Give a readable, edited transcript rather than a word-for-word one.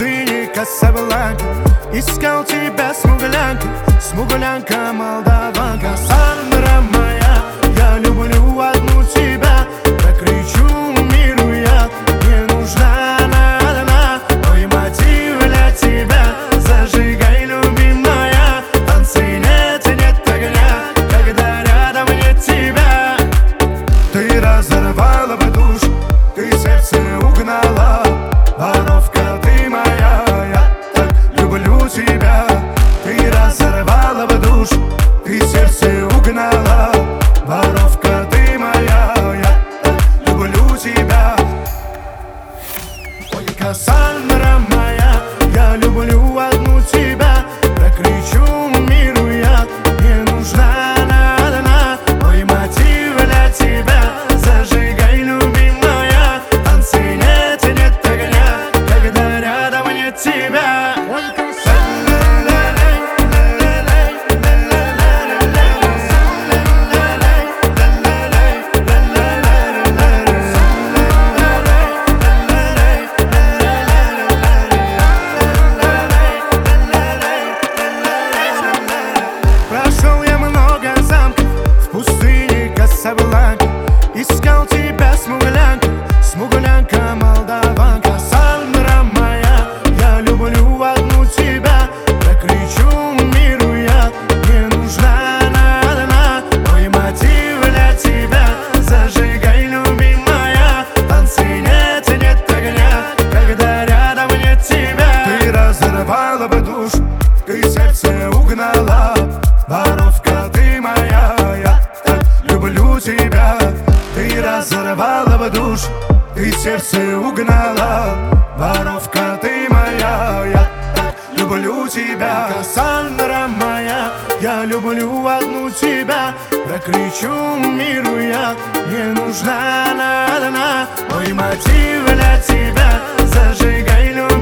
пустыне Касабланка искал тебя, смуглянка, смуглянка, молдаванка. Сандра моя, я люблю одну тебя, прокричу миру я, не нужна она, мой мотив для тебя. Зажигай, любимая, танцы нет огня, когда рядом нет тебя. Ты разорвала бы душу, ты сердце угнала, воровка ты моя, я так люблю тебя. Ты разорвала бы душу, ты сердце угнала, воровка ты моя, я так люблю тебя. Ой, Кассандра моя, я люблю одну тебя, прокричу миру я, не нужна она, мой мотив для тебя. Зажигай, любимая, танцы нет огня, когда рядом нет тебя. Прошел я много замков в пустыне Касабланка, искал тебя, смуглянка, смуглянка, молдаванка. Сандра моя, я люблю одну тебя, прокричу миру я, не нужна она, мой мотив для тебя. Зажигай, любимая, танцы нет огня, когда рядом нет тебя. Ты разорвала бы душу, ты сердце угнала, воровка ты моя, я так люблю тебя. Ты разорвала бы душу, ты сердце угнала, воровка ты моя, я так люблю тебя. Кассандра моя, я люблю одну тебя, прокричу миру я, не нужна она, мой мотив для тебя. Зажигай, любимая,